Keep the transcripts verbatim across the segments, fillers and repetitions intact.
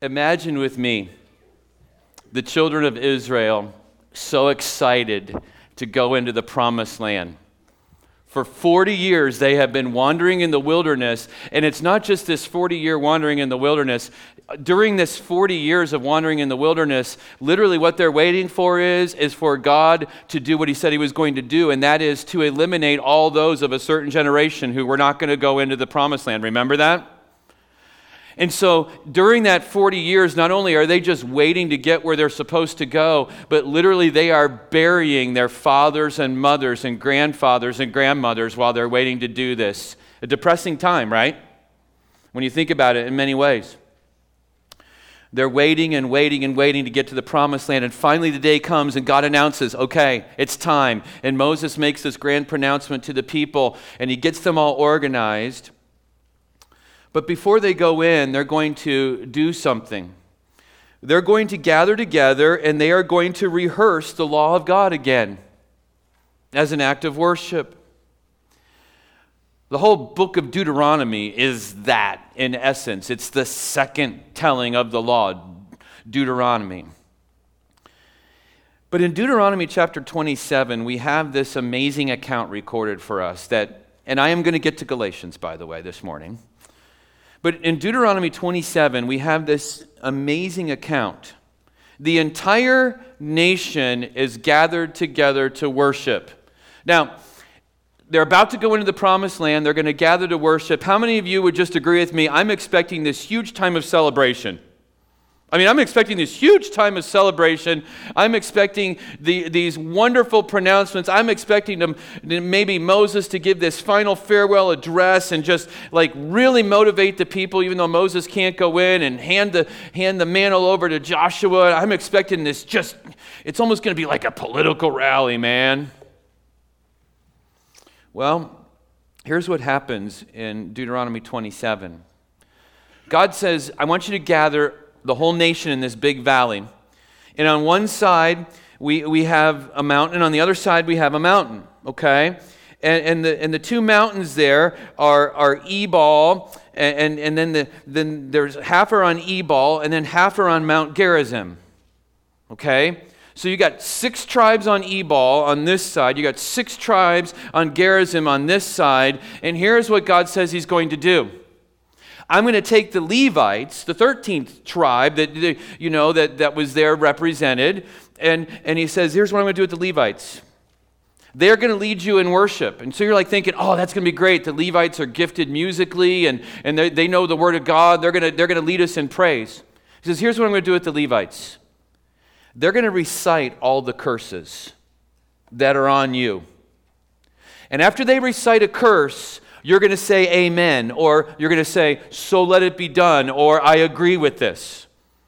Imagine with me the children of Israel so excited to go into the promised land. For forty years, they have been wandering in the wilderness, and it's not just this forty-year wandering in the wilderness. During this forty years of wandering in the wilderness, literally what they're waiting for is, is for God to do what he said he was going to do, and that is to eliminate all those of a certain generation who were not going to go into the promised land. Remember that? And so during that forty years, not only are they just waiting to get where they're supposed to go, but literally they are burying their fathers and mothers and grandfathers and grandmothers while they're waiting to do this. A depressing time, right? When you think about it in many ways. They're waiting and waiting and waiting to get to the promised land. And finally the day comes and God announces, okay, it's time. And Moses makes this grand pronouncement to the people and he gets them all organized. But before they go in, they're going to do something. They're going to gather together and they are going to rehearse the law of God again as an act of worship. The whole book of Deuteronomy is that in essence. It's the second telling of the law, Deuteronomy. But in Deuteronomy chapter twenty-seven, we have this amazing account recorded for us that, and I am going to get to Galatians, by the way, this morning. But in Deuteronomy twenty-seven, we have this amazing account. The entire nation is gathered together to worship. Now, they're about to go into the promised land. They're going to gather to worship. How many of you would just agree with me? I'm expecting this huge time of celebration. I mean, I'm expecting this huge time of celebration. I'm expecting the, these wonderful pronouncements. I'm expecting them, maybe Moses to give this final farewell address and just like really motivate the people, even though Moses can't go in, and hand the, hand the mantle over to Joshua. I'm expecting this just, it's almost going to be like a political rally, man. Well, here's what happens in Deuteronomy twenty-seven. God says, I want you to gather the whole nation in this big valley. And on one side, we, we have a mountain, and on the other side, we have a mountain, okay? And, and, the, and the two mountains there are, are Ebal, and, and, and then, the, then there's half are on Ebal, and then half are on Mount Gerizim, okay? So you got six tribes on Ebal on this side, you got six tribes on Gerizim on this side, and here's what God says he's going to do. I'm going to take the Levites, the thirteenth tribe that you know that, that was there represented, and, and he says, here's what I'm going to do with the Levites. They're going to lead you in worship. And so you're like thinking, oh, that's going to be great. The Levites are gifted musically, and, and they, they know the word of God. They're going to, they're going to lead us in praise. He says, here's what I'm going to do with the Levites. They're going to recite all the curses that are on you. And after they recite a curse, you're going to say amen, or you're going to say, so let it be done, or I agree with this.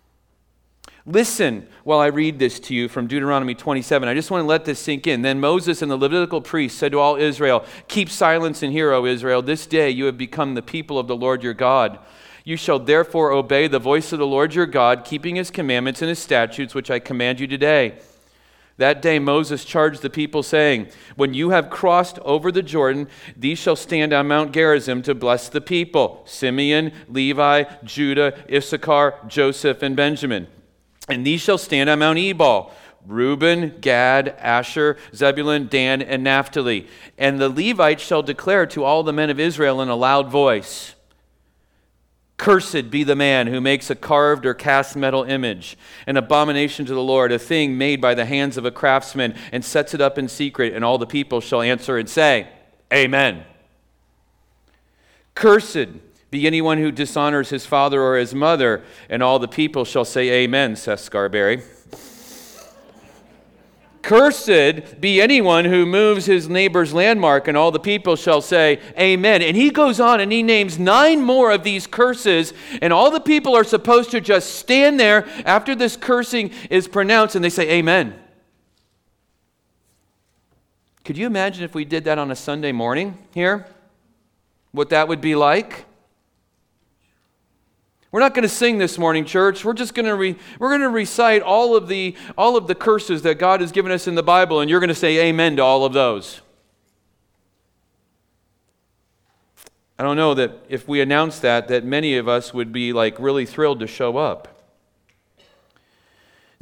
Listen while I read this to you from Deuteronomy twenty-seven. I just want to let this sink in. Then Moses and the Levitical priests said to all Israel, keep silence and hear, O Israel. This day you have become the people of the Lord your God. You shall therefore obey the voice of the Lord your God, keeping his commandments and his statutes, which I command you today. That day Moses charged the people, saying, when you have crossed over the Jordan, these shall stand on Mount Gerizim to bless the people, Simeon, Levi, Judah, Issachar, Joseph, and Benjamin. And these shall stand on Mount Ebal, Reuben, Gad, Asher, Zebulun, Dan, and Naphtali. And the Levites shall declare to all the men of Israel in a loud voice, cursed be the man who makes a carved or cast metal image, an abomination to the Lord, a thing made by the hands of a craftsman, and sets it up in secret, and all the people shall answer and say, amen. Cursed be anyone who dishonors his father or his mother, and all the people shall say amen, Seth Scarberry. Cursed be anyone who moves his neighbor's landmark, and all the people shall say, amen. And he goes on and he names nine more of these curses, and all the people are supposed to just stand there after this cursing is pronounced, and they say, amen. Could you imagine if we did that on a Sunday morning here? What that would be like? We're not going to sing this morning, church. We're just going to re, we're going to recite all of the all of the curses that God has given us in the Bible, and you're going to say amen to all of those. I don't know that if we announced that, that many of us would be like really thrilled to show up.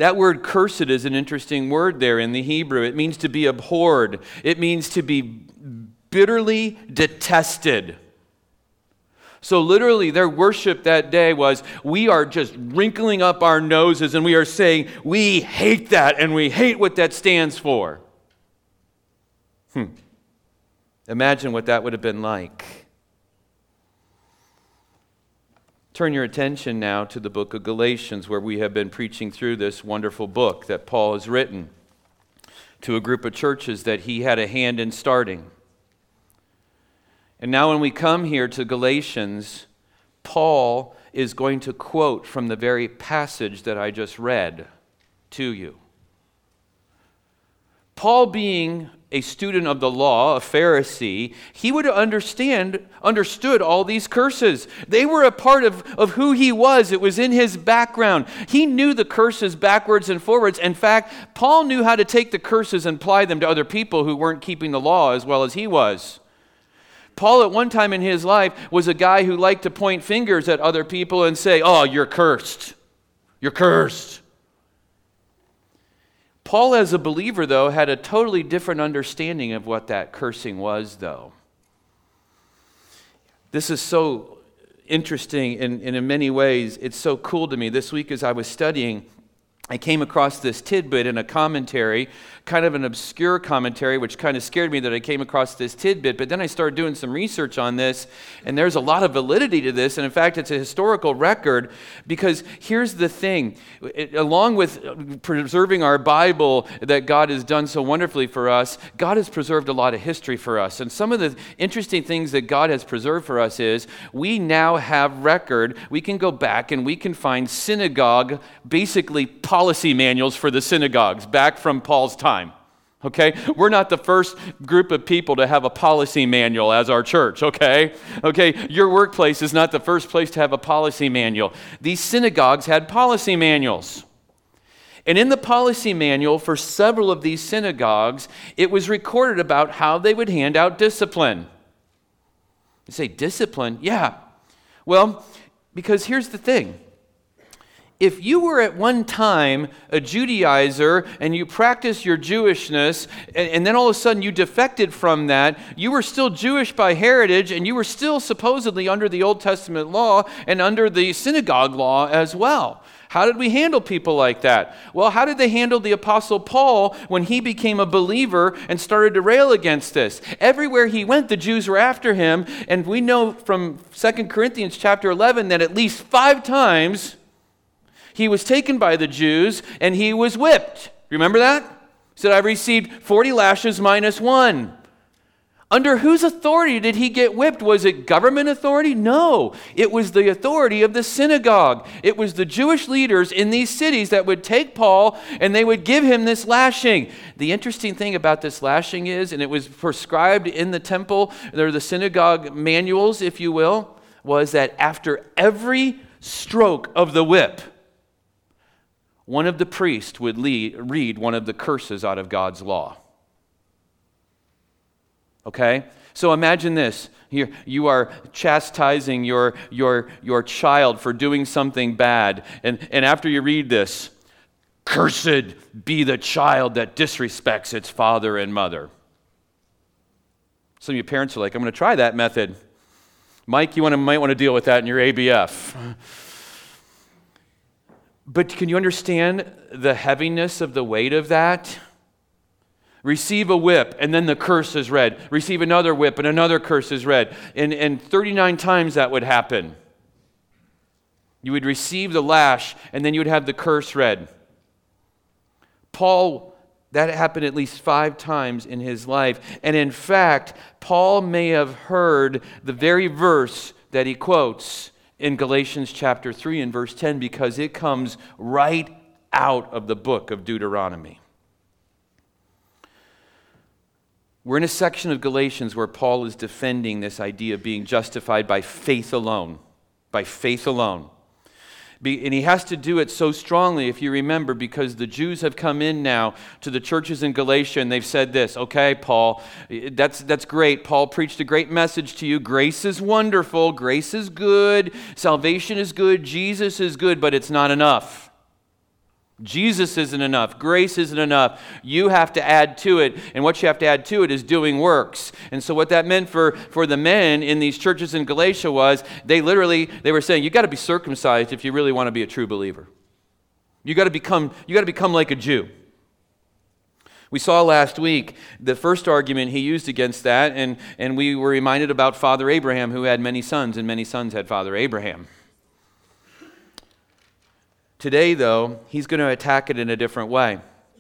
That word cursed is an interesting word there in the Hebrew. It means to be abhorred. It means to be bitterly detested. So literally their worship that day was, we are just wrinkling up our noses and we are saying, we hate that and we hate what that stands for. Hmm. Imagine what that would have been like. Turn your attention now to the book of Galatians, where we have been preaching through this wonderful book that Paul has written to a group of churches that he had a hand in starting. And now when we come here to Galatians, Paul is going to quote from the very passage that I just read to you. Paul, being a student of the law, a Pharisee, he would understand, understood all these curses. They were a part of, of who he was. It was in his background. He knew the curses backwards and forwards. In fact, Paul knew how to take the curses and apply them to other people who weren't keeping the law as well as he was. Paul at one time in his life was a guy who liked to point fingers at other people and say, oh, you're cursed. You're cursed. Paul, as a believer, though, had a totally different understanding of what that cursing was, though. This is so interesting, and, and in many ways, it's so cool to me. This week as I was studying, I came across this tidbit in a commentary, kind of an obscure commentary, which kind of scared me that I came across this tidbit. But then I started doing some research on this, and there's a lot of validity to this. And in fact, it's a historical record, because here's the thing. It, along with preserving our Bible that God has done so wonderfully for us, God has preserved a lot of history for us. And some of the interesting things that God has preserved for us is we now have record. We can go back and we can find synagogue, basically policy manuals for the synagogues back from Paul's time. Okay? We're not the first group of people to have a policy manual as our church, okay? Okay, your workplace is not the first place to have a policy manual. These synagogues had policy manuals. And in the policy manual for several of these synagogues, it was recorded about how they would hand out discipline. You say, discipline? Yeah. Well, because here's the thing. If you were at one time a Judaizer and you practiced your Jewishness, and, and then all of a sudden you defected from that, you were still Jewish by heritage, and you were still supposedly under the Old Testament law and under the synagogue law as well. How did we handle people like that? Well, how did they handle the Apostle Paul when he became a believer and started to rail against this? Everywhere he went, the Jews were after him, and we know from Second Corinthians chapter eleven that at least five times he was taken by the Jews and he was whipped. Remember that? He said, I received forty lashes minus one. Under whose authority did he get whipped? Was it government authority? No. It was the authority of the synagogue. It was the Jewish leaders in these cities that would take Paul and they would give him this lashing. The interesting thing about this lashing is, and it was prescribed in the temple, or the synagogue manuals, if you will, was that after every stroke of the whip, one of the priests would lead, read one of the curses out of God's law. Okay? So imagine this. Here, you are chastising your, your, your child for doing something bad. And, and after you read this, cursed be the child that disrespects its father and mother. Some of you parents are like, I'm going to try that method. Mike, you wanna, might want to deal with that in your A B F. But can you understand the heaviness of the weight of that? Receive a whip, and then the curse is read. Receive another whip, and another curse is read. And, and thirty-nine times that would happen. You would receive the lash, and then you would have the curse read. Paul, that happened at least five times in his life. And in fact, Paul may have heard the very verse that he quotes in Galatians chapter three and verse ten, because it comes right out of the book of Deuteronomy. We're in a section of Galatians where Paul is defending this idea of being justified by faith alone. By faith alone. Be, and he has to do it so strongly, if you remember, because the Jews have come in now to the churches in Galatia and they've said this, okay, Paul, that's, that's great. Paul preached a great message to you. Grace is wonderful. Grace is good. Salvation is good. Jesus is good, but it's not enough. Jesus isn't enough. Grace isn't enough. You have to add to it. And what you have to add to it is doing works. And so what that meant for, for the men in these churches in Galatia was they literally, they were saying, you got to be circumcised if you really want to be a true believer. You got to become, you got to become like a Jew. We saw last week the first argument he used against that, and, and we were reminded about Father Abraham, who had many sons, and many sons had Father Abraham. Today, though, he's going to attack it in a different way.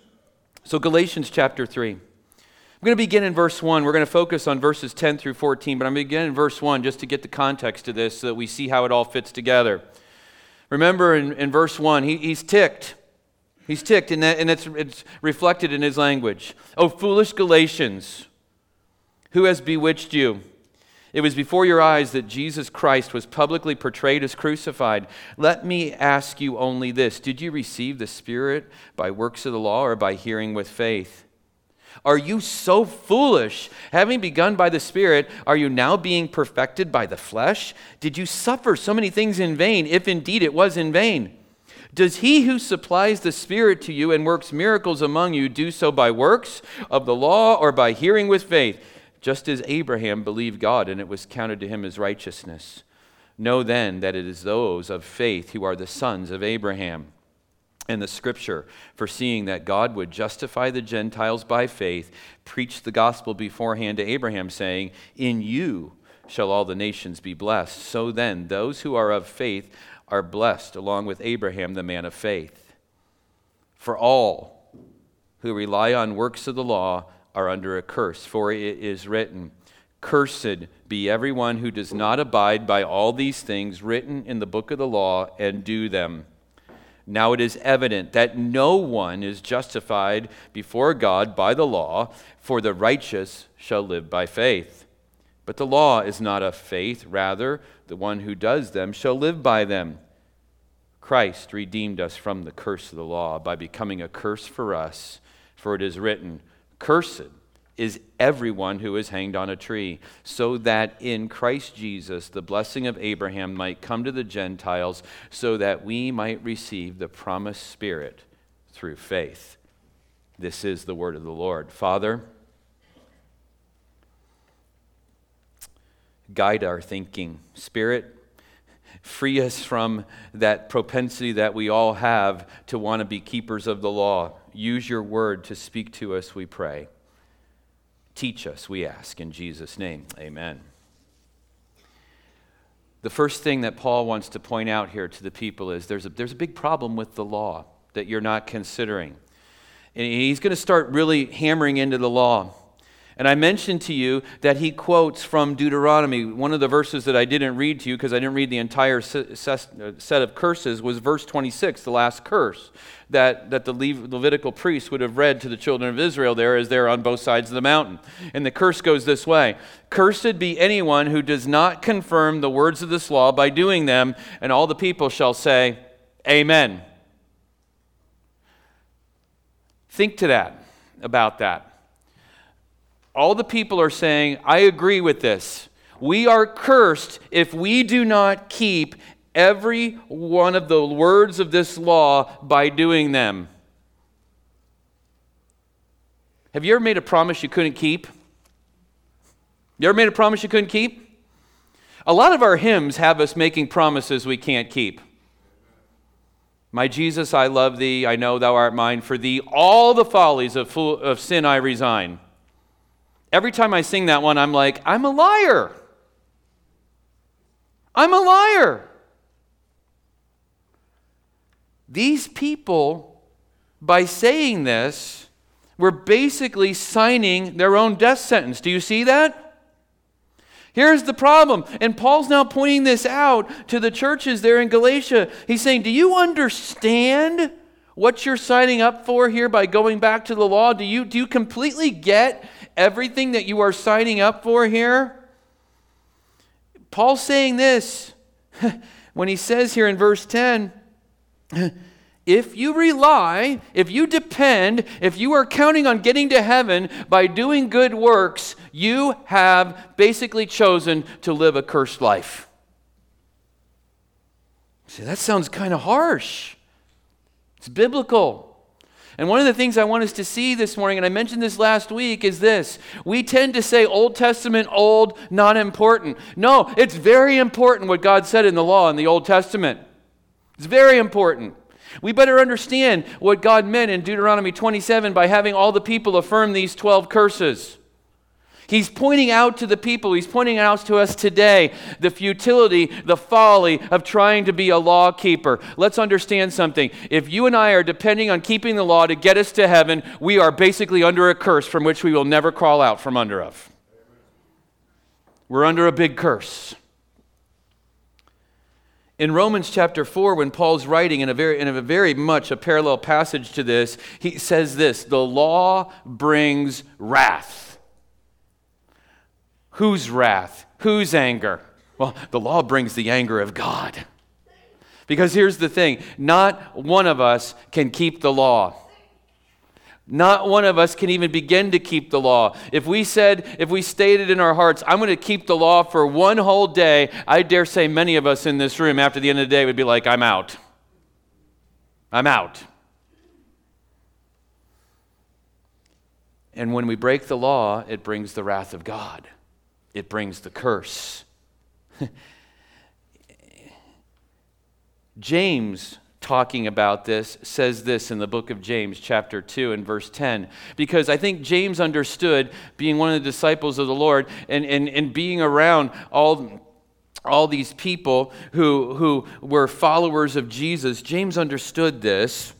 So Galatians chapter three. I'm going to begin in verse one. We're going to focus on verses ten through fourteen, but I'm going to begin in verse one just to get the context of this so that we see how it all fits together. Remember in, in verse one, he, he's ticked. He's ticked, and, that, and it's, it's reflected in his language. "O foolish Galatians, who has bewitched you? It was before your eyes that Jesus Christ was publicly portrayed as crucified. Let me ask you only this. Did you receive the Spirit by works of the law or by hearing with faith? Are you so foolish? Having begun by the Spirit, are you now being perfected by the flesh? Did you suffer so many things in vain, if indeed it was in vain? Does he who supplies the Spirit to you and works miracles among you do so by works of the law or by hearing with faith? Just as Abraham believed God and it was counted to him as righteousness. Know then that it is those of faith who are the sons of Abraham. And the scripture, foreseeing that God would justify the Gentiles by faith, preached the gospel beforehand to Abraham, saying, in you shall all the nations be blessed. So then, those who are of faith are blessed, along with Abraham, the man of faith. For all who rely on works of the law are under a curse, for it is written, cursed be everyone who does not abide by all these things written in the book of the law and do them. Now it is evident that no one is justified before God by the law, for the righteous shall live by faith. But the law is not of faith, rather, the one who does them shall live by them. Christ redeemed us from the curse of the law by becoming a curse for us, for it is written, cursed is everyone who is hanged on a tree, so that in Christ Jesus the blessing of Abraham might come to the Gentiles, so that we might receive the promised Spirit through faith. This is the word of the Lord. Father, guide our thinking. Spirit, free us from that propensity that we all have to want to be keepers of the law. Use your word to speak to us, we pray. Teach us, we ask, in Jesus' name. Amen. The first thing that Paul wants to point out here to the people is there's a, there's a big problem with the law that you're not considering. And he's going to start really hammering into the law. And I mentioned to you that he quotes from Deuteronomy. One of the verses that I didn't read to you because I didn't read the entire set of curses was verse twenty-six, the last curse, that, that the Levitical priests would have read to the children of Israel there as they're on both sides of the mountain. And the curse goes this way: cursed be anyone who does not confirm the words of this law by doing them, and all the people shall say, Amen. Think to that, about that. All the people are saying, I agree with this. We are cursed if we do not keep every one of the words of this law by doing them. Have you ever made a promise you couldn't keep? You ever made a promise you couldn't keep? A lot of our hymns have us making promises we can't keep. My Jesus, I love thee. I know thou art mine. For thee all the follies of, fool, of sin I resign. Every time I sing that one, I'm like, I'm a liar. I'm a liar. These people, by saying this, were basically signing their own death sentence. Do you see that? Here's the problem. And Paul's now pointing this out to the churches there in Galatia. He's saying, do you understand what you're signing up for here by going back to the law? Do you, do you completely get everything that you are signing up for here? Paul's saying this when he says here in verse ten, if you rely, if you depend, if you are counting on getting to heaven by doing good works, you have basically chosen to live a cursed life. See, that sounds kind of harsh. It's biblical. And one of the things I want us to see this morning, and I mentioned this last week, is this. We tend to say Old Testament, old, not important. No, it's very important what God said in the law in the Old Testament. It's very important. We better understand what God meant in Deuteronomy twenty-seven by having all the people affirm these twelve curses. He's pointing out to the people, he's pointing out to us today the futility, the folly of trying to be a law keeper. Let's understand something. If you and I are depending on keeping the law to get us to heaven, we are basically under a curse from which we will never crawl out from under of. We're under a big curse. In Romans chapter four, when Paul's writing in a very, in a very much a parallel passage to this, he says this, the law brings wrath. Whose wrath? Whose anger? Well, the law brings the anger of God. Because here's the thing, not one of us can keep the law. Not one of us can even begin to keep the law. If we said, if we stated in our hearts, I'm going to keep the law for one whole day, I dare say many of us in this room after the end of the day would be like, I'm out. I'm out. And when we break the law, it brings the wrath of God. It brings the curse. James, talking about this, says this in the book of James, chapter two and verse ten, because I think James understood, being one of the disciples of the Lord, and, and, and being around all, all these people who, who were followers of Jesus, James understood this.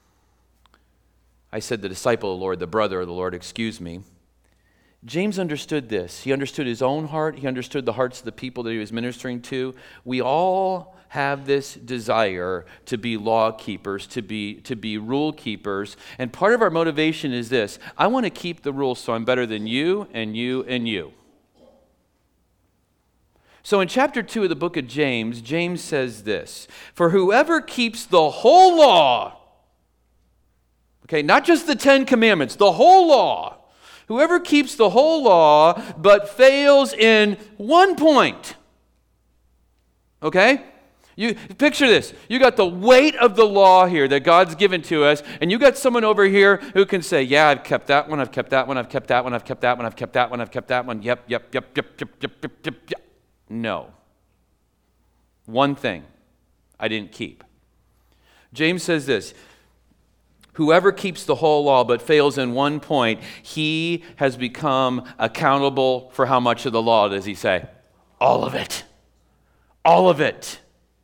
I said the disciple of the Lord, the brother of the Lord, excuse me. James understood this. He understood his own heart. He understood the hearts of the people that he was ministering to. We all have this desire to be law keepers, to be, to be rule keepers. And part of our motivation is this. I want to keep the rules so I'm better than you and you and you. So in chapter two of the book of James, James says this, for whoever keeps the whole law, okay, not just the Ten Commandments, the whole law, whoever keeps the whole law but fails in one point. Okay? You picture this. You got the weight of the law here that God's given to us, and you got someone over here who can say, yeah, I've kept that one, I've kept that one, I've kept that one, I've kept that one, I've kept that one, I've kept that one. Yep, yep, yep, yep, yep, yep, yep, yep, yep. No. One thing I didn't keep. James says this, whoever keeps the whole law but fails in one point, he has become accountable for how much of the law does he say? All of it. All of it.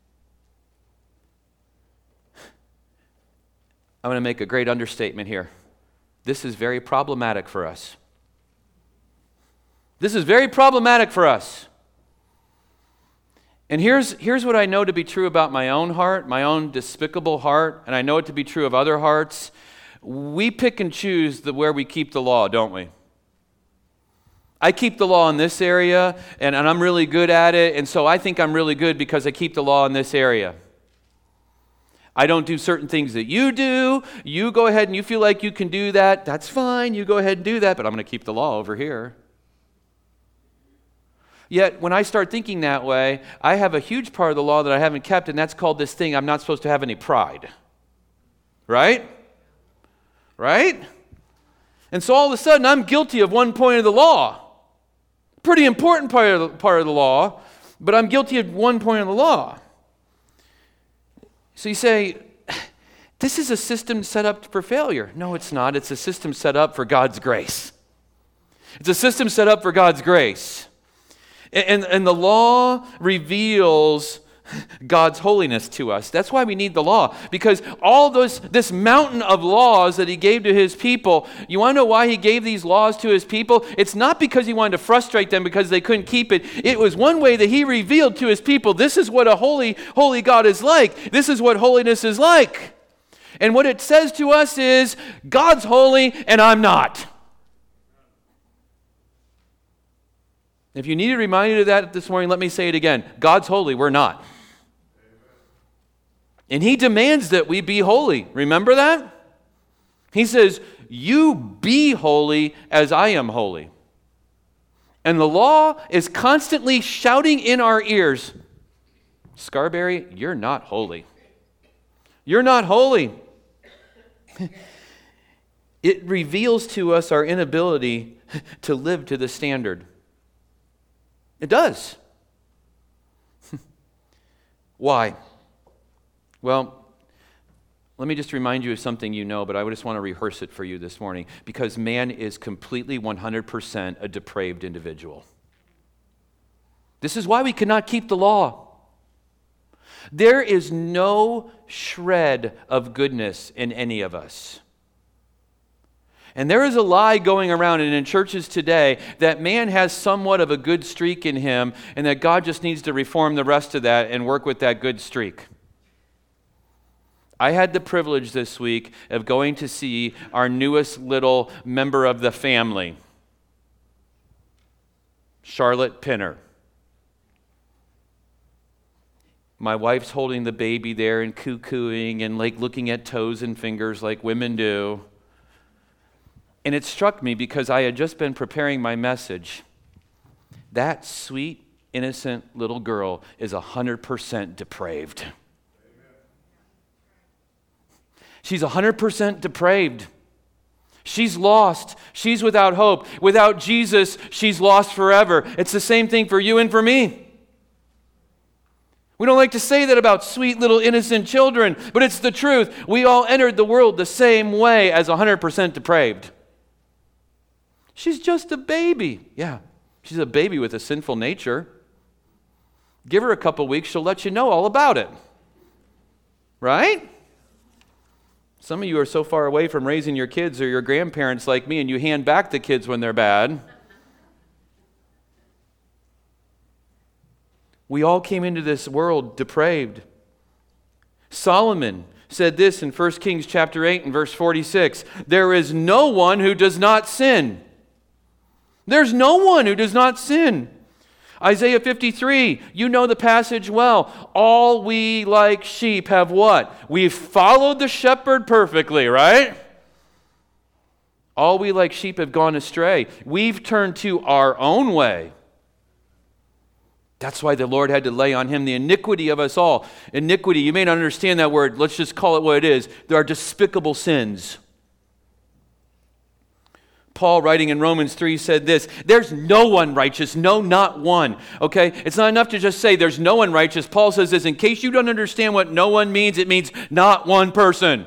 I'm going to make a great understatement here. This is very problematic for us. This is very problematic for us. And here's, here's what I know to be true about my own heart, my own despicable heart, and I know it to be true of other hearts. We pick and choose the, where we keep the law, don't we? I keep the law in this area, and, and I'm really good at it, and so I think I'm really good because I keep the law in this area. I don't do certain things that you do. You go ahead and you feel like you can do that. That's fine. You go ahead and do that, but I'm going to keep the law over here. Yet, when I start thinking that way, I have a huge part of the law that I haven't kept, and that's called this thing, I'm not supposed to have any pride. Right? Right? And so all of a sudden, I'm guilty of one point of the law. Pretty important part of the, part of the law, but I'm guilty of one point of the law. So you say, this is a system set up for failure. No, it's not. It's a system set up for God's grace. It's a system set up for God's grace. And, and the law reveals God's holiness to us. That's why we need the law. Because all those, this mountain of laws that he gave to his people, you want to know why he gave these laws to his people? It's not because he wanted to frustrate them because they couldn't keep it. It was one way that he revealed to his people, this is what a holy, holy God is like. This is what holiness is like. And what it says to us is, God's holy and I'm not. If you need a reminder of that this morning, let me say it again. God's holy, we're not. And he demands that we be holy. Remember that? He says, you be holy as I am holy. And the law is constantly shouting in our ears, Scarberry, you're not holy. You're not holy. It reveals to us our inability to live to the standard. It does. Why? Well, let me just remind you of something you know, but I just want to rehearse it for you this morning. Because man is completely one hundred percent a depraved individual. This is why we cannot keep the law. There is no shred of goodness in any of us. And there is a lie going around and in churches today that man has somewhat of a good streak in him and that God just needs to reform the rest of that and work with that good streak. I had the privilege this week of going to see our newest little member of the family, Charlotte Pinner. My wife's holding the baby there and coo-cooing and like looking at toes and fingers like women do. And it struck me because I had just been preparing my message. That sweet, innocent little girl is one hundred percent depraved. She's one hundred percent depraved. She's lost. She's without hope. Without Jesus, she's lost forever. It's the same thing for you and for me. We don't like to say that about sweet little innocent children, but it's the truth. We all entered the world the same way as one hundred percent depraved. She's just a baby. Yeah, she's a baby with a sinful nature. Give her a couple weeks, she'll let you know all about it. Right? Some of you are so far away from raising your kids or your grandparents like me, and you hand back the kids when they're bad. We all came into this world depraved. Solomon said this in First Kings chapter eight and verse forty-six. There is no one who does not sin. There's no one who does not sin. Isaiah fifty-three, you know the passage well. All we like sheep have what? We've followed the shepherd perfectly, right? All we like sheep have gone astray. We've turned to our own way. That's why the Lord had to lay on him the iniquity of us all. Iniquity, you may not understand that word. Let's just call it what it is. There are despicable sins. Paul, writing in Romans three, said this, there's no one righteous, no, not one. Okay? It's not enough to just say there's no one righteous. Paul says this, in case you don't understand what no one means, it means not one person.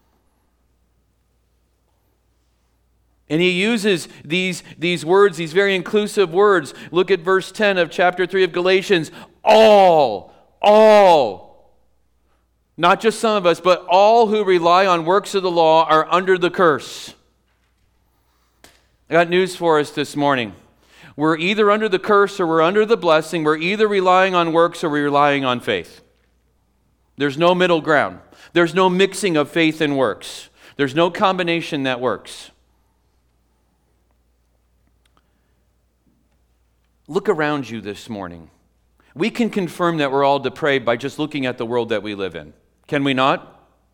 And he uses these, these words, these very inclusive words. Look at verse ten of chapter three of Galatians. All, all, not just some of us, but all who rely on works of the law are under the curse. I got news for us this morning. We're either under the curse or we're under the blessing. We're either relying on works or we're relying on faith. There's no middle ground. There's no mixing of faith and works. There's no combination that works. Look around you this morning. We can confirm that we're all depraved by just looking at the world that we live in. Can we not?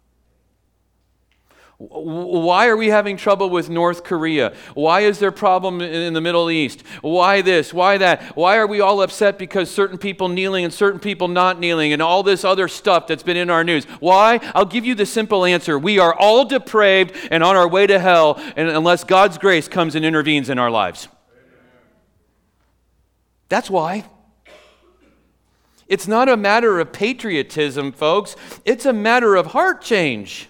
Why are we having trouble with North Korea? Why is there a problem in the Middle East? Why this? Why that? Why are we all upset because certain people kneeling and certain people not kneeling and all this other stuff that's been in our news? Why? I'll give you the simple answer. We are all depraved and on our way to hell, and unless God's grace comes and intervenes in our lives. That's why. It's not a matter of patriotism, folks. It's a matter of heart change.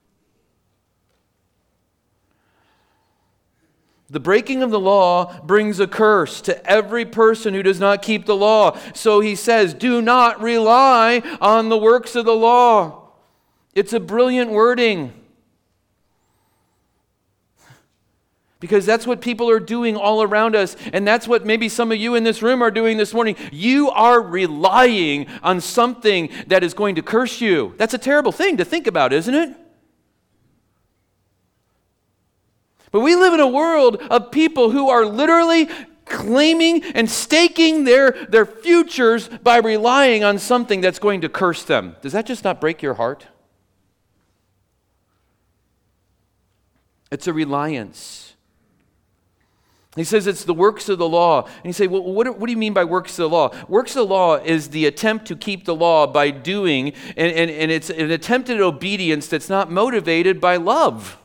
The breaking of the law brings a curse to every person who does not keep the law. So he says, do not rely on the works of the law. It's a brilliant wording. Because that's what people are doing all around us. And that's what maybe some of you in this room are doing this morning. You are relying on something that is going to curse you. That's a terrible thing to think about, isn't it? But we live in a world of people who are literally claiming and staking their, their futures by relying on something that's going to curse them. Does that just not break your heart? It's a reliance. He says it's the works of the law. And you say, well, what, what do you mean by works of the law? Works of the law is the attempt to keep the law by doing, and, and, and it's an attempt at obedience that's not motivated by love.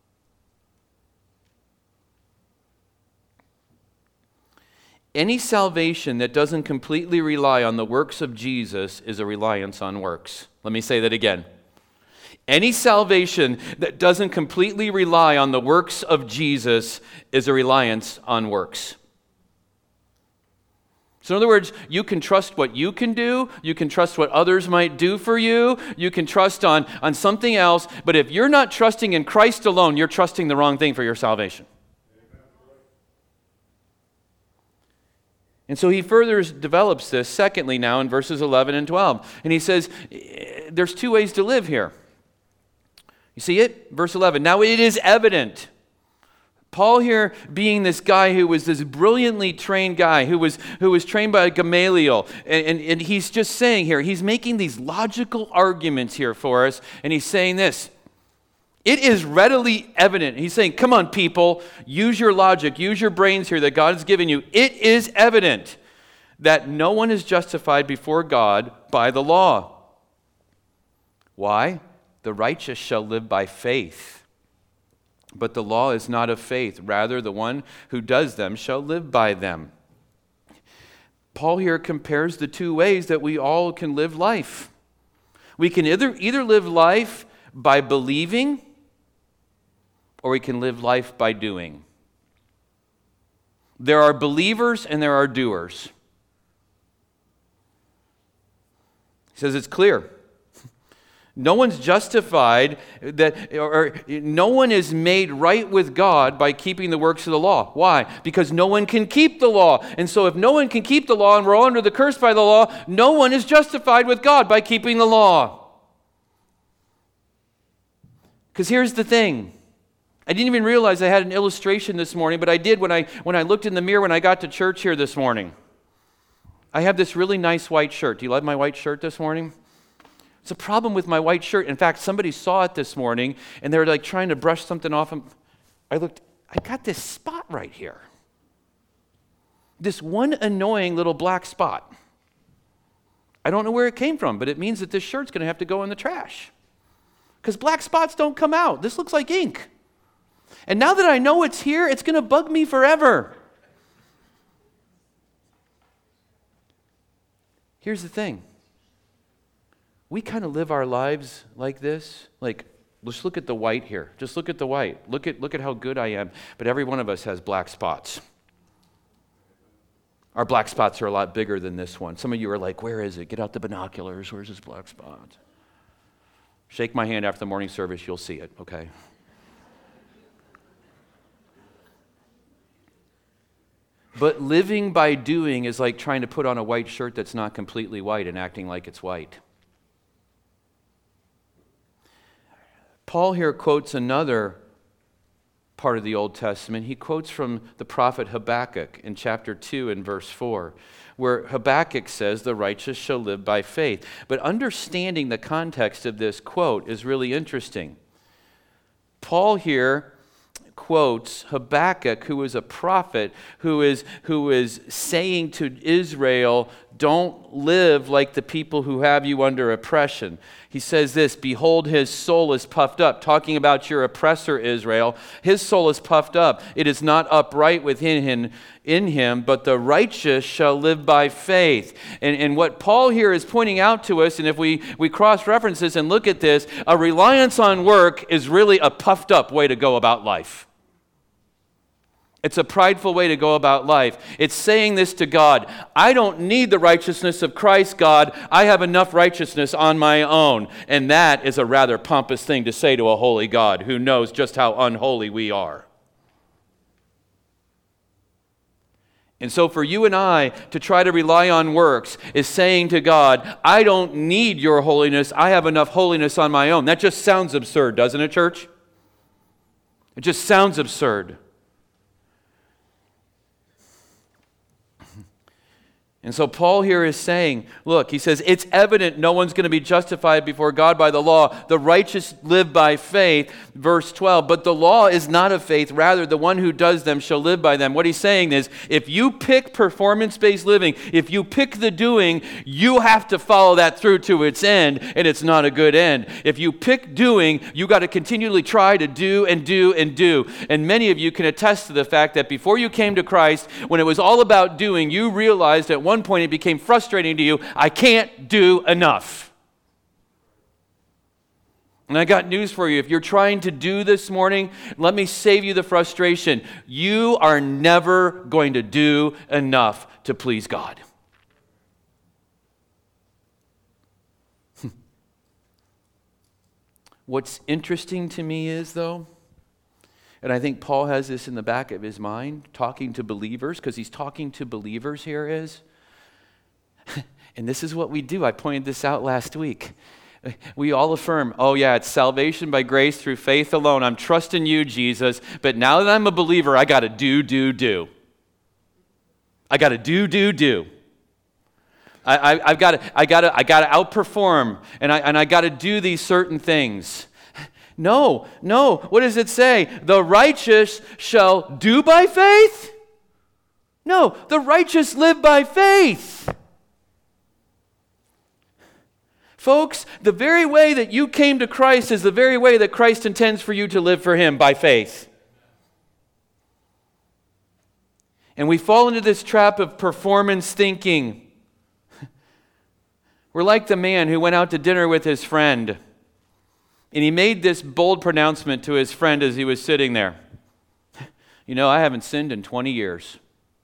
Any salvation that doesn't completely rely on the works of Jesus is a reliance on works. Let me say that again. Any salvation that doesn't completely rely on the works of Jesus is a reliance on works. So in other words, you can trust what you can do, you can trust what others might do for you, you can trust on, on something else, but if you're not trusting in Christ alone, you're trusting the wrong thing for your salvation. And so he further develops this, secondly, now in verses eleven and twelve. And he says, there's two ways to live here. You see it? Verse eleven. Now it is evident. Paul here being this guy who was this brilliantly trained guy, who was who was trained by Gamaliel. And, and, and he's just saying here, he's making these logical arguments here for us. And he's saying this. It is readily evident. He's saying, come on, people, use your logic, use your brains here that God has given you. It is evident that no one is justified before God by the law. Why? The righteous shall live by faith. But the law is not of faith. Rather, the one who does them shall live by them. Paul here compares the two ways that we all can live life. We can either, either live life by believing, or we can live life by doing. There are believers and there are doers. He says it's clear. No one's justified, that, or no one is made right with God by keeping the works of the law. Why? Because no one can keep the law. And so if no one can keep the law and we're all under the curse by the law, no one is justified with God by keeping the law. Because here's the thing. I didn't even realize I had an illustration this morning, but I did when I when I looked in the mirror when I got to church here this morning. I have this really nice white shirt. Do you like my white shirt this morning? It's a problem with my white shirt. In fact, somebody saw it this morning, and they were like trying to brush something off. I looked, I got this spot right here. This one annoying little black spot. I don't know where it came from, but it means that this shirt's going to have to go in the trash. Because black spots don't come out. This looks like ink. And now that I know it's here, it's going to bug me forever. Here's the thing. We kind of live our lives like this. Like, let's look at the white here. Just look at the white. Look at, look at how good I am. But every one of us has black spots. Our black spots are a lot bigger than this one. Some of you are like, where is it? Get out the binoculars. Where's this black spot? Shake my hand after the morning service. You'll see it, okay? But living by doing is like trying to put on a white shirt that's not completely white and acting like it's white. Paul here quotes another part of the Old Testament. He quotes from the prophet Habakkuk in chapter two and verse four, where Habakkuk says, the righteous shall live by faith. But understanding the context of this quote is really interesting. Paul here quotes Habakkuk, who is a prophet, who is, who is saying to Israel, don't live like the people who have you under oppression. He says this, behold, his soul is puffed up, talking about your oppressor Israel. His soul is puffed up. It is not upright within him, in him, but the righteous shall live by faith. And, and what Paul here is pointing out to us, and if we, we cross-reference this and look at this, a reliance on work is really a puffed up way to go about life. It's a prideful way to go about life. It's saying this to God, I don't need the righteousness of Christ, God. I have enough righteousness on my own. And that is a rather pompous thing to say to a holy God who knows just how unholy we are. And so for you and I to try to rely on works is saying to God, I don't need your holiness. I have enough holiness on my own. That just sounds absurd, doesn't it, church? It just sounds absurd. And so Paul here is saying, look, he says, it's evident no one's going to be justified before God by the law. The righteous live by faith, verse twelve. But the law is not of faith. Rather, the one who does them shall live by them. What he's saying is, if you pick performance-based living, if you pick the doing, you have to follow that through to its end, and it's not a good end. If you pick doing, you got to continually try to do and do and do. And many of you can attest to the fact that before you came to Christ, when it was all about doing, you realized at one point it became frustrating to you, I can't do enough. And I got news for you. If you're trying to do this morning, let me save you the frustration. You are never going to do enough to please God. What's interesting to me is, though, and I think Paul has this in the back of his mind, talking to believers, because he's talking to believers here is, and this is what we do. I pointed this out last week. We all affirm, oh yeah, it's salvation by grace through faith alone. I'm trusting you, Jesus, but now that I'm a believer, I got to do, do, do. I got to do, do, do. I, I, I've got to, I got to, I got to outperform, and I, and I got to do these certain things. No, no. What does it say? The righteous shall do by faith? No, the righteous live by faith. Folks, the very way that you came to Christ is the very way that Christ intends for you to live for Him, by faith. And we fall into this trap of performance thinking. We're like the man who went out to dinner with his friend, and he made this bold pronouncement to his friend as he was sitting there. You know, I haven't sinned in twenty years.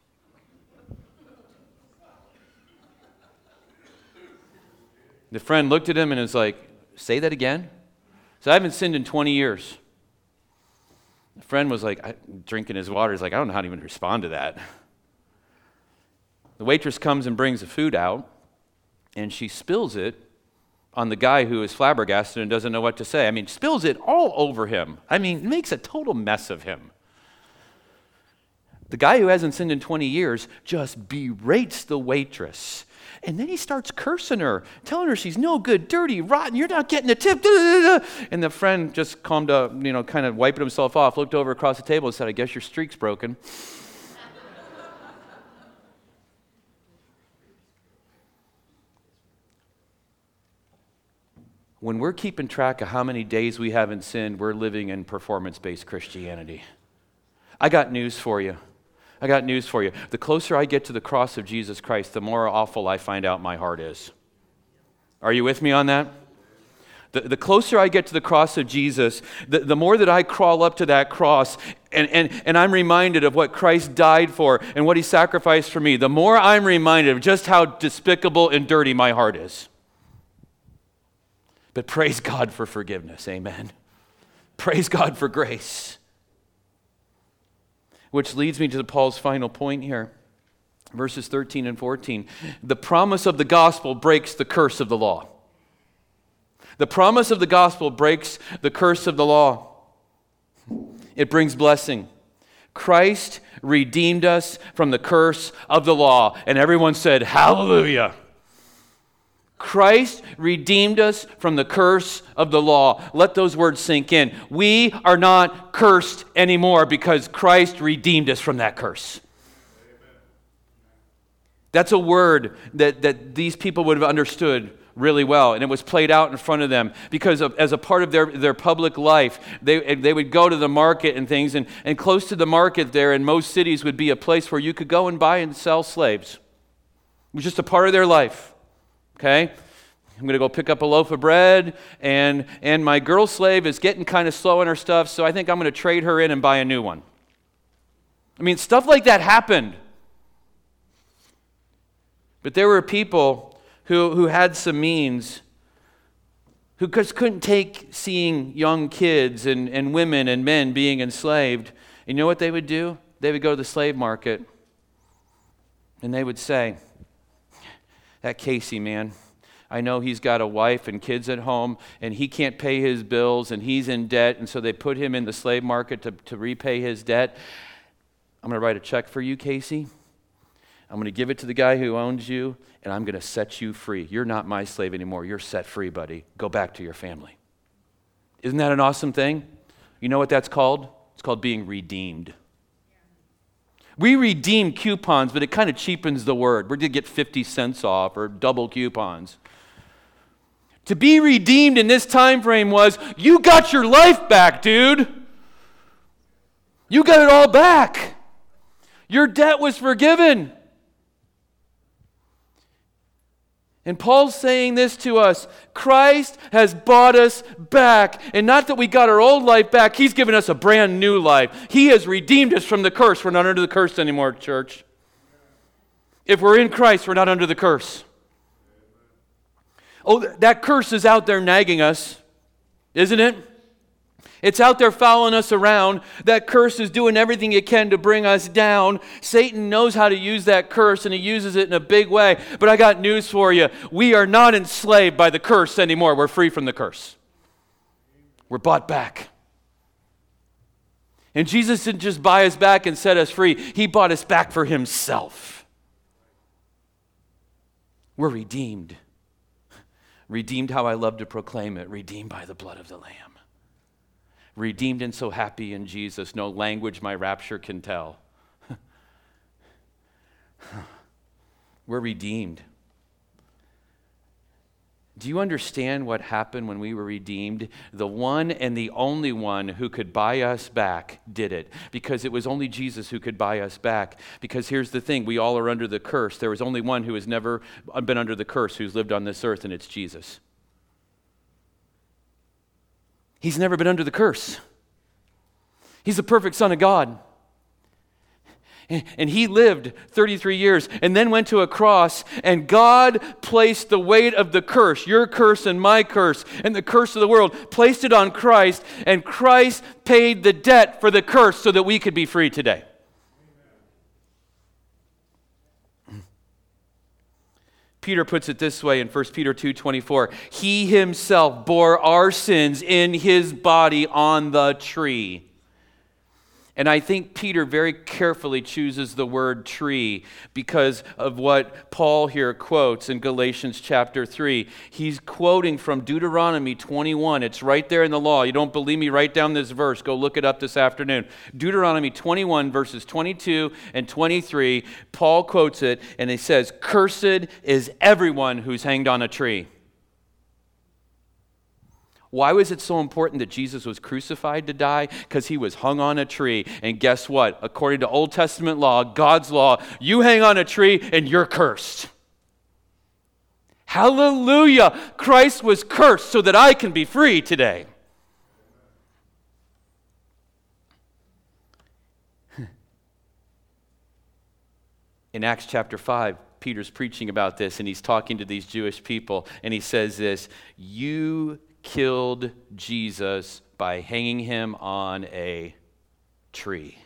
The friend looked at him and was like, say that again? So I haven't sinned in twenty years. The friend was like, I, drinking his water. He's like, I don't know how to even respond to that. The waitress comes and brings the food out, and she spills it on the guy who is flabbergasted and doesn't know what to say. I mean, spills it all over him. I mean, makes a total mess of him. The guy who hasn't sinned in twenty years just berates the waitress. And then he starts cursing her, telling her she's no good, dirty, rotten, you're not getting a tip. And the friend just calmed up, you know, kind of wiping himself off, looked over across the table and said, I guess your streak's broken. When we're keeping track of how many days we haven't sinned, we're living in performance-based Christianity. I got news for you. I got news for you. The closer I get to the cross of Jesus Christ, the more awful I find out my heart is. Are you with me on that? The, the closer I get to the cross of Jesus, the, the more that I crawl up to that cross and, and, and I'm reminded of what Christ died for and what He sacrificed for me, the more I'm reminded of just how despicable and dirty my heart is. But praise God for forgiveness, amen. Praise God for grace. Which leads me to Paul's final point here, verses thirteen and fourteen. The promise of the gospel breaks the curse of the law. The promise of the gospel breaks the curse of the law. It brings blessing. Christ redeemed us from the curse of the law. And everyone said, hallelujah. Christ redeemed us from the curse of the law. Let those words sink in. We are not cursed anymore because Christ redeemed us from that curse. That's a word that, that these people would have understood really well, and it was played out in front of them because of, as a part of their, their public life, they, they would go to the market and things, and, and close to the market there in most cities would be a place where you could go and buy and sell slaves. It was just a part of their life. Okay, I'm going to go pick up a loaf of bread, and, and my girl slave is getting kind of slow in her stuff, so I think I'm going to trade her in and buy a new one. I mean, stuff like that happened. But there were people who, who had some means who just couldn't take seeing young kids and, and women and men being enslaved. And you know what they would do? They would go to the slave market, and they would say, that Casey, man, I know he's got a wife and kids at home, and he can't pay his bills, and he's in debt, and so they put him in the slave market to, to repay his debt. I'm going to write a check for you, Casey. I'm going to give it to the guy who owns you, and I'm going to set you free. You're not my slave anymore. You're set free, buddy. Go back to your family. Isn't that an awesome thing? You know what that's called? It's called being redeemed. We redeem coupons, but it kind of cheapens the word. We're going to get fifty cents off or double coupons. To be redeemed in this time frame was, you got your life back, dude. You got it all back. Your debt was forgiven. And Paul's saying this to us. Christ has bought us back. And not that we got our old life back. He's given us a brand new life. He has redeemed us from the curse. We're not under the curse anymore, church. If we're in Christ, we're not under the curse. Oh, that curse is out there nagging us, isn't it? It's out there following us around. That curse is doing everything it can to bring us down. Satan knows how to use that curse, and he uses it in a big way. But I got news for you. We are not enslaved by the curse anymore. We're free from the curse. We're bought back. And Jesus didn't just buy us back and set us free. He bought us back for himself. We're redeemed. Redeemed how I love to proclaim it. Redeemed by the blood of the Lamb. Redeemed and so happy in Jesus. No language my rapture can tell. We're redeemed. Do you understand what happened when we were redeemed? The one and the only one who could buy us back did it. Because it was only Jesus who could buy us back. Because here's the thing, we all are under the curse. There was only one who has never been under the curse, who's lived on this earth, and it's Jesus. He's never been under the curse. He's the perfect Son of God. And he lived thirty-three years and then went to a cross, and God placed the weight of the curse, your curse and my curse, and the curse of the world, placed it on Christ, and Christ paid the debt for the curse so that we could be free today. Peter puts it this way in First Peter two twenty-four. He himself bore our sins in his body on the tree. And I think Peter very carefully chooses the word tree because of what Paul here quotes in Galatians chapter three. He's quoting from Deuteronomy twenty-one. It's right there in the law. You don't believe me? Write down this verse. Go look it up this afternoon. Deuteronomy twenty-one, verses twenty-two and twenty-three. Paul quotes it, and he says, "Cursed is everyone who's hanged on a tree." Why was it so important that Jesus was crucified to die? Because he was hung on a tree. And guess what? According to Old Testament law, God's law, you hang on a tree and you're cursed. Hallelujah! Christ was cursed so that I can be free today. In Acts chapter five, Peter's preaching about this, and he's talking to these Jewish people, and he says this, "You killed Jesus by hanging him on a tree."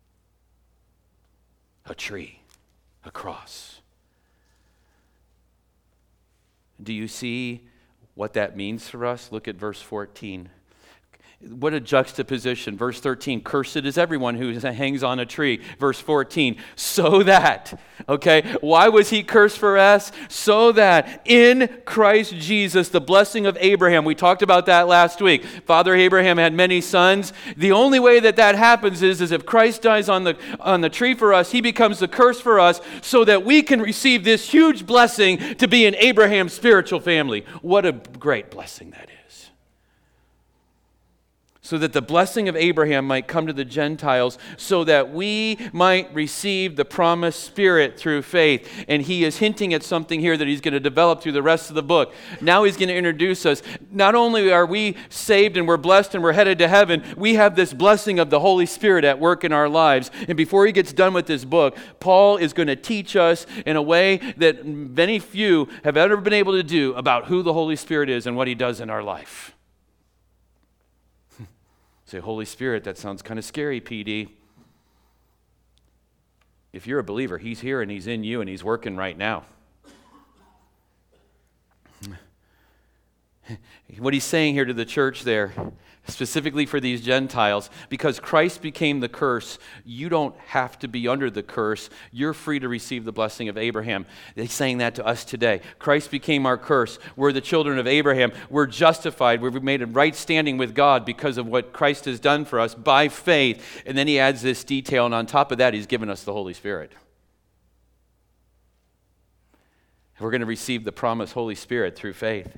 A tree. A cross. Do you see what that means for us? Look at verse fourteen. What a juxtaposition. Verse thirteen, cursed is everyone who hangs on a tree. Verse fourteen, so that, okay, why was he cursed for us? So that in Christ Jesus, the blessing of Abraham, we talked about that last week. Father Abraham had many sons. The only way that that happens is, is if Christ dies on the, on the tree for us, he becomes the curse for us so that we can receive this huge blessing to be in Abraham's spiritual family. What a great blessing that is. So that the blessing of Abraham might come to the Gentiles, so that we might receive the promised Spirit through faith. And he is hinting at something here that he's going to develop through the rest of the book. Now he's going to introduce us. Not only are we saved and we're blessed and we're headed to heaven, we have this blessing of the Holy Spirit at work in our lives. And before he gets done with this book, Paul is going to teach us in a way that many few have ever been able to do about who the Holy Spirit is and what he does in our life. Say, Holy Spirit, that sounds kind of scary, P D. If you're a believer, he's here and he's in you and he's working right now. What he's saying here to the church there, specifically for these Gentiles, because Christ became the curse, you don't have to be under the curse. You're free to receive the blessing of Abraham. He's saying that to us today. Christ became our curse. We're the children of Abraham. We're justified. We've made a right standing with God because of what Christ has done for us by faith. And then he adds this detail, and on top of that, he's given us the Holy Spirit. We're going to receive the promised Holy Spirit through faith.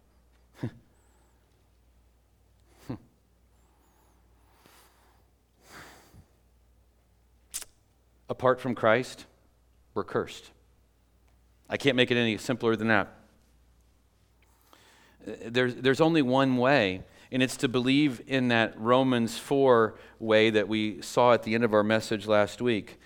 Apart from Christ, we're cursed. I can't make it any simpler than that. There's, there's only one way, and it's to believe in that Romans four way that we saw at the end of our message last week.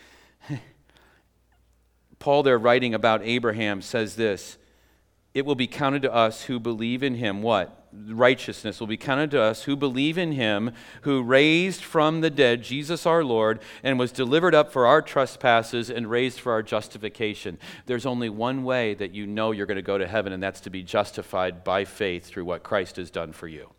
Paul there writing about Abraham says this, it will be counted to us who believe in him, what? Righteousness will be counted to us who believe in him, who raised from the dead Jesus our Lord, and was delivered up for our trespasses and raised for our justification. There's only one way that you know you're going to go to heaven, and that's to be justified by faith through what Christ has done for you.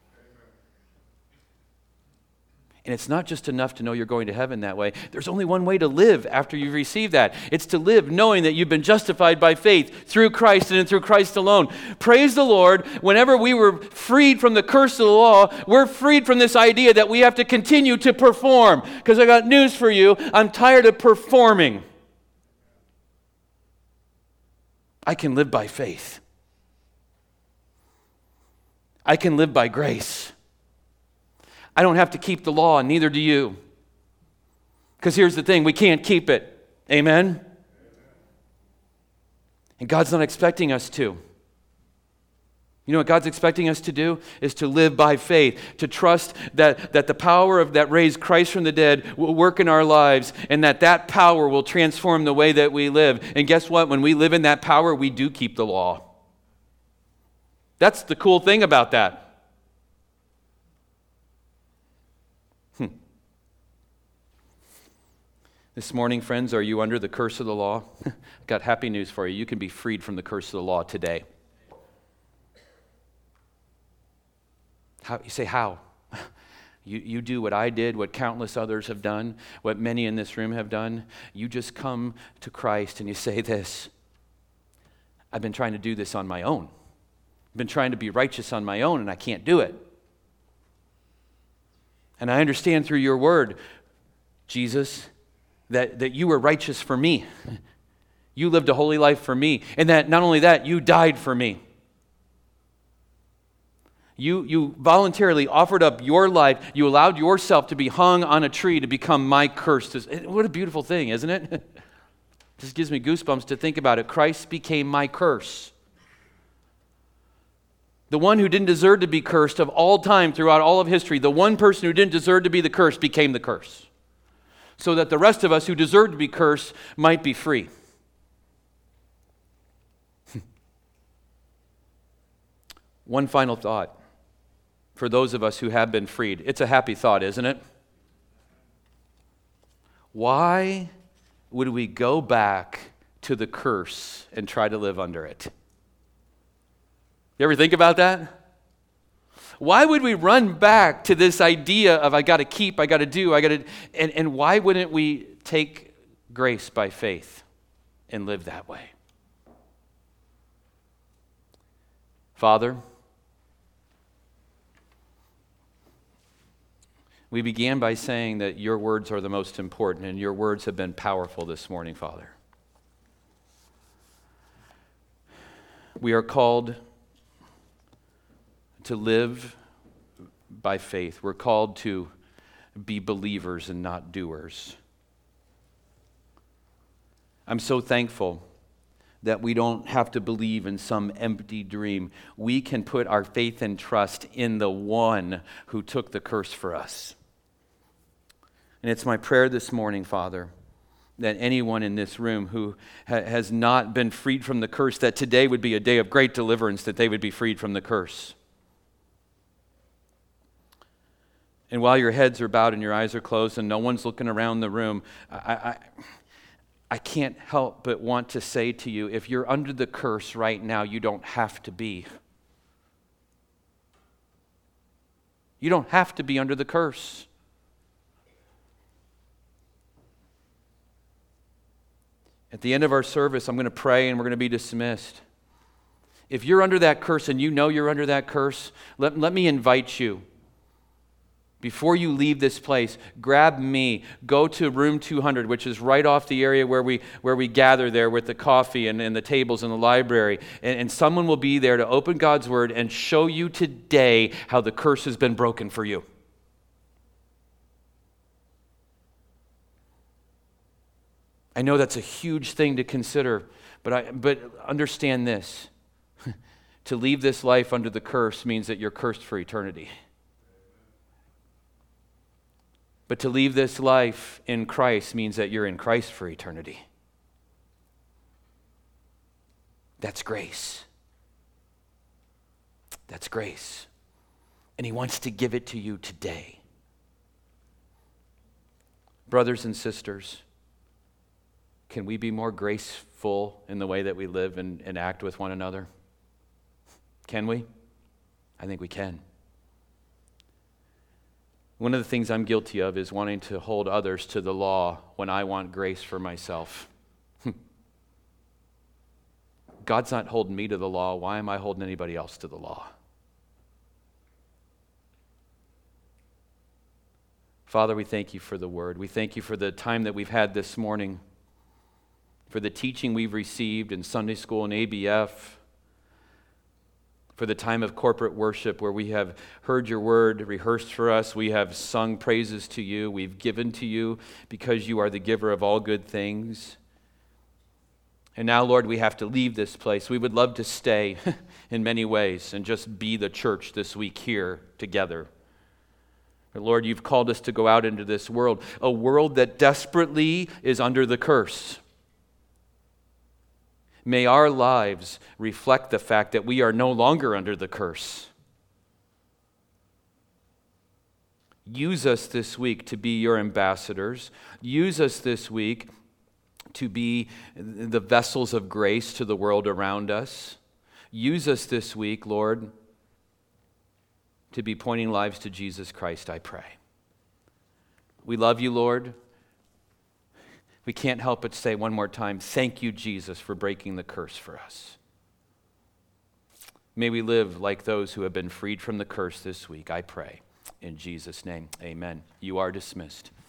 And it's not just enough to know you're going to heaven that way. There's only one way to live after you've received that. It's to live knowing that you've been justified by faith through Christ and through Christ alone. Praise the Lord. Whenever we were freed from the curse of the law, we're freed from this idea that we have to continue to perform. Because I got news for you. I'm tired of performing. I can live by faith. I can live by grace. I don't have to keep the law, and neither do you. Because here's the thing, we can't keep it. Amen? And God's not expecting us to. You know what God's expecting us to do? Is to live by faith, to trust that, that the power of that raised Christ from the dead will work in our lives, and that that power will transform the way that we live. And guess what? When we live in that power, we do keep the law. That's the cool thing about that. This morning, friends, are you under the curse of the law? I've got happy news for you. You can be freed from the curse of the law today. How, you say, how? You, you do what I did, what countless others have done, what many in this room have done. You just come to Christ and you say this, I've been trying to do this on my own. I've been trying to be righteous on my own, and I can't do it. And I understand through your word, Jesus, That, that you were righteous for me. You lived a holy life for me. And that not only that, you died for me. You, you voluntarily offered up your life. You allowed yourself to be hung on a tree to become my curse. What a beautiful thing, isn't it? Just gives me goosebumps to think about it. Christ became my curse. The one who didn't deserve to be cursed of all time throughout all of history, the one person who didn't deserve to be the curse became the curse, so that the rest of us who deserve to be cursed might be free. One final thought for those of us who have been freed. It's a happy thought, isn't it? Why would we go back to the curse and try to live under it? You ever think about that? Why would we run back to this idea of I got to keep, I got to do, I got to, and, and why wouldn't we take grace by faith and live that way? Father, we began by saying that your words are the most important, and your words have been powerful this morning, Father. We are called to live by faith. We're called to be believers and not doers. I'm so thankful that we don't have to believe in some empty dream. We can put our faith and trust in the one who took the curse for us. And it's my prayer this morning, Father, that anyone in this room who ha- has not been freed from the curse, that today would be a day of great deliverance, that they would be freed from the curse. And while your heads are bowed and your eyes are closed and no one's looking around the room, I, I, I can't help but want to say to you, if you're under the curse right now, you don't have to be. You don't have to be under the curse. At the end of our service, I'm going to pray and we're going to be dismissed. If you're under that curse and you know you're under that curse, let, let me invite you. Before you leave this place, grab me, go to room two hundred, which is right off the area where we where we gather there with the coffee and, and the tables in the library. And, and someone will be there to open God's Word and show you today how the curse has been broken for you. I know that's a huge thing to consider, but I but understand this. To leave this life under the curse means that you're cursed for eternity. But to leave this life in Christ means that you're in Christ for eternity. That's grace. That's grace. And He wants to give it to you today. Brothers and sisters, can we be more graceful in the way that we live and, and act with one another? Can we? I think we can. One of the things I'm guilty of is wanting to hold others to the law when I want grace for myself. God's not holding me to the law. Why am I holding anybody else to the law? Father, we thank you for the word. We thank you for the time that we've had this morning, for the teaching we've received in Sunday school and A B F, for the time of corporate worship where we have heard your word rehearsed for us. We have sung praises to you. We've given to you because you are the giver of all good things. And now, Lord, we have to leave this place. We would love to stay in many ways and just be the church this week here together. But Lord, you've called us to go out into this world, a world that desperately is under the curse. May our lives reflect the fact that we are no longer under the curse. Use us this week to be your ambassadors. Use us this week to be the vessels of grace to the world around us. Use us this week, Lord, to be pointing lives to Jesus Christ, I pray. We love you, Lord. We can't help but say one more time, thank you, Jesus, for breaking the curse for us. May we live like those who have been freed from the curse this week, I pray. In Jesus' name, amen. You are dismissed.